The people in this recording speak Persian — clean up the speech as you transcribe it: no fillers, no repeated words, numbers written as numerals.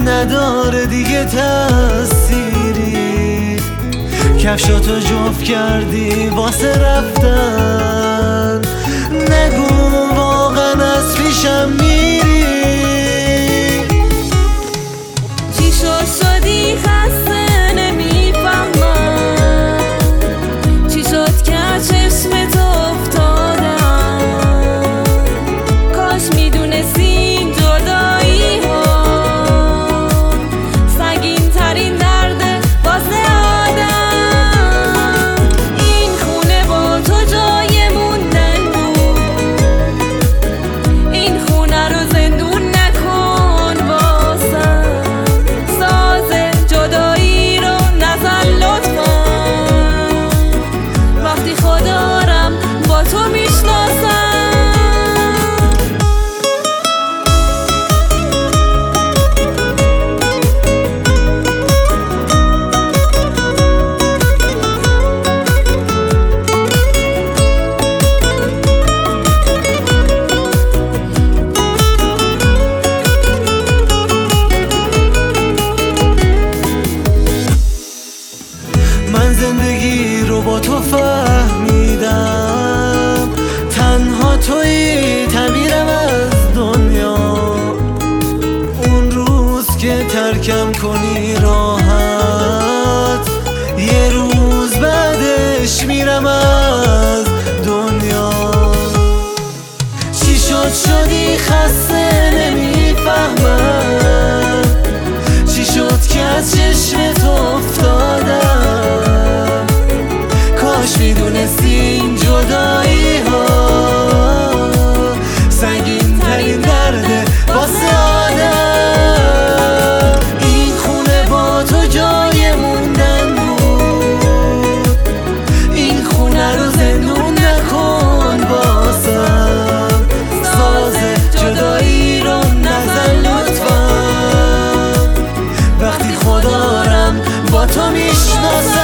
نداره دیگه تأثیری، کفشاتو جفت کردی واسه رفتن، نگو واقعا از پیشم میری. چی شدی خسته نمیفهمم، چی شد که چشمت افتادم، کاش میدونستی این جدایی ها سنگین ترین درده واسه آدم. این خونه با تو جای موندن بود، این خونه رو زندون نکن واسم، ساز جدایی رو نزن لطفا، وقتی خودارم با تو میشناسم. من زندگی رو با تو فهمیدم، تنها تویی تعمیرم از دنیا. اون روز که ترکم کنی راحت، یه روز بعدش میرم از دنیا. چی شدی خسته نمیفهمم، چی شد که از چشمت افتادم، کاش میدونستی این جدایی ها سنگین ترین درده واسه آدم. این خونه با تو جای موندن بود، این خونه رو زندون نکن واسم، ساز جدایی رو نزن لطفا، وقتی خودارم با تو میشناسم.